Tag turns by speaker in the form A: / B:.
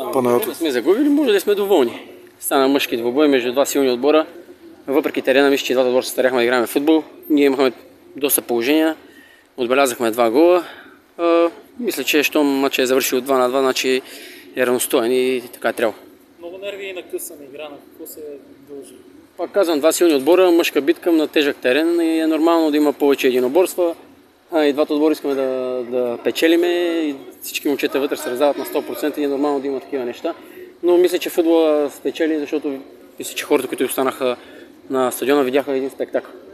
A: Не сме загубили, може да сме доволни. Стана мъжки двубой между два силни отбора. Въпреки терена, мисля, че двата отбора се старяхме да играем в футбол. Ние имахме доста положения. Отбелязахме 2 гола. Мисля, че щом матчът е завършил 2-2, значи е равностоен и така трябва.
B: Много нерви и накъсана игра, на какво се дължи?
A: Пак казвам, два силни отбора, мъжка битка на тежък терен и е нормално да има повече единоборства. И двата отбора искаме да печелиме и всички момчета вътре се раздават на 100% и е нормално да има такива неща. Но мисля, че футбола спечели, защото мисля, че хората, които останаха на стадиона, видяха един спектакъл.